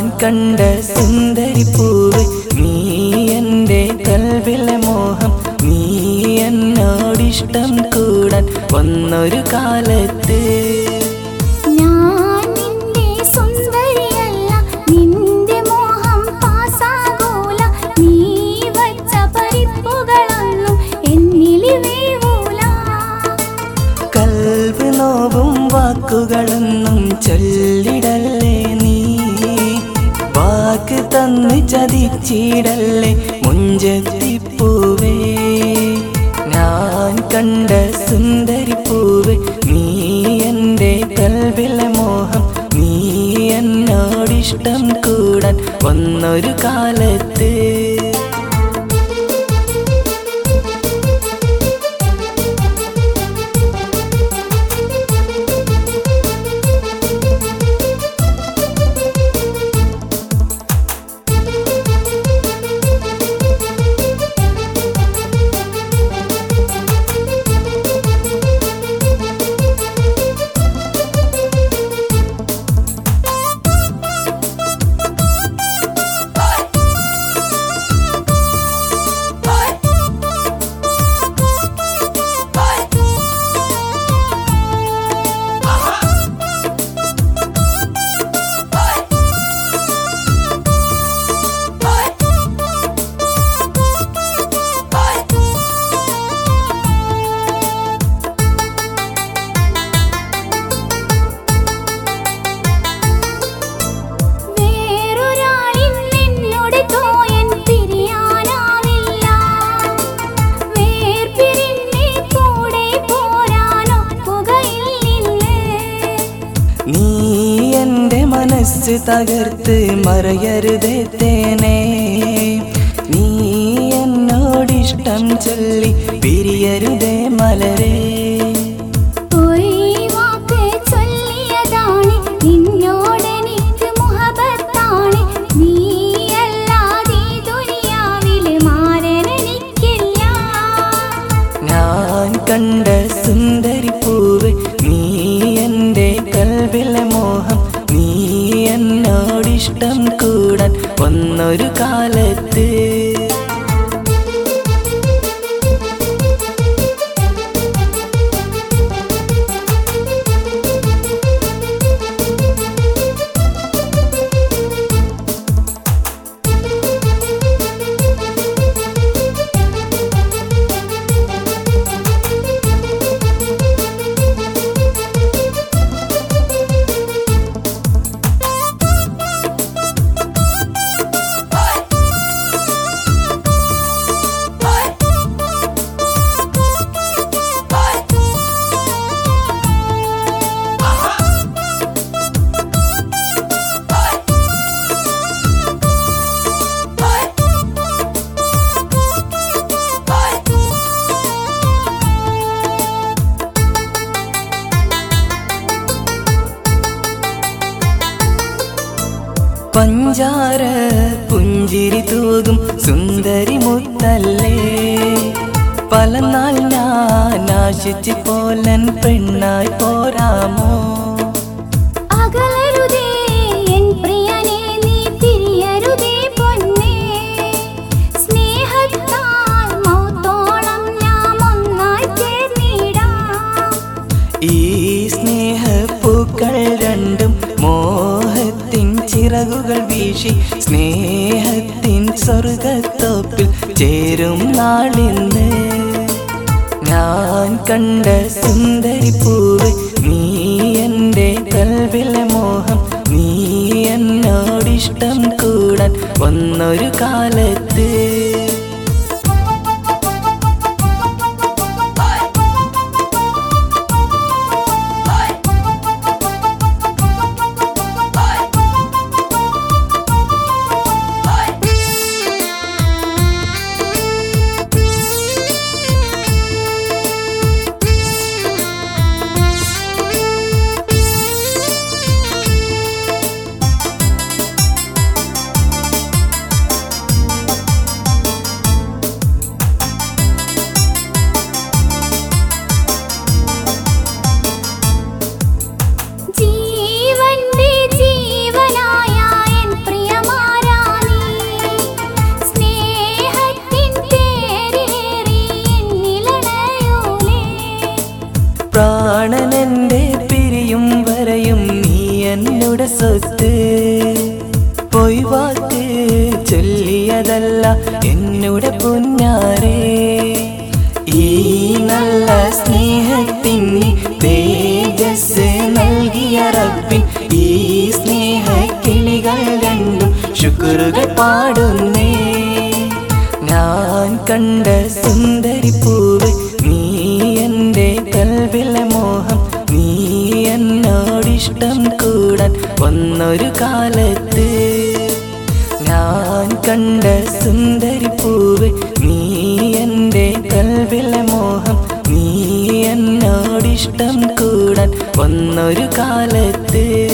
കണ്ട സുന്ദരി പൂവ് നീ എൻ്റെ കൽവിലെ മോഹം നീ എന്നോടിഷ്ടം കൂടാൻ വന്നൊരു കാലത്ത് കൽബ് നോവും വാക്കുകളൊന്നും ചൊല്ലിടല്ലേ നീ വാക്ക് തന്ന് ചതിച്ചിടല്ലേ മുഞ്ചത്തിപ്പൂവേ ഞാൻ കണ്ട സുന്ദരി പൂവ് നീ എൻ്റെ കൽബിലെ മോഹം നീ എന്നോടിഷ്ടം കൂടാൻ വന്നൊരു കാലത്ത് മനസ്സ് തകർത്ത് മറയരുതേ തേനേ നീ എന്നോടിഷ്ടം ചൊല്ലി പിരിയരുതേ മലരേ ഞാൻ കണ്ട സുന്ദരി പൂവ് നീ എൻ്റെ കൽവിലെ മോഹം നീ എന്നോടിഷ്ടം കൂടാൻ വന്നൊരു കാലത്ത് പഞ്ചാര പുഞ്ചിരി തൂകും സുന്ദരി മുത്തല്ലേ പല നാൾ ഞാൻ ആശിച്ചു പോലൻ പെണ്ണായി പോരാമോ ഈ സ്നേഹപ്പൂക്കൾ രണ്ടും മോഹത്തിൻ ചിറകുകൾ വീശി സ്നേഹത്തിൻ സ്വർഗത്തോപ്പിൽ ചേരും നാളിന്ന് ഞാൻ കണ്ട സുന്ദരി പൂവ് നീ എൻ്റെ കൽവിലെ മോഹം നീ എന്നോടിഷ്ടം കൂടാൻ വന്നൊരു കാലത്ത് എൻ്റെ പിരിയും വരെയും നീ എന്നോട് സ്വത്ത്. പോയി വാക്ക് ചൊല്ലിയതല്ല എന്നോട് പൊന്നാരേ. ഈ നല്ല സ്നേഹത്തിന് തേജസ് നൽകിയ റബ്ബിൻ ഈ സ്നേഹക്കിളികൾ രണ്ടും ശുക്രുകൾ പാടുന്നേ. ഞാൻ കണ്ട സുന്ദരി പൂവ് നീ എൻ്റെ കൽവിലെ മോഹം. നീ എന്നോടിഷ്ടം കൂടാൻ വന്നൊരു കാലത്ത്. ഞാൻ കണ്ട സുന്ദരി പൂവ് നീ എൻ്റെ കൽവിലെ മോഹം. നീ എന്നോടിഷ്ടം കൂടാൻ വന്നൊരു കാലത്ത്.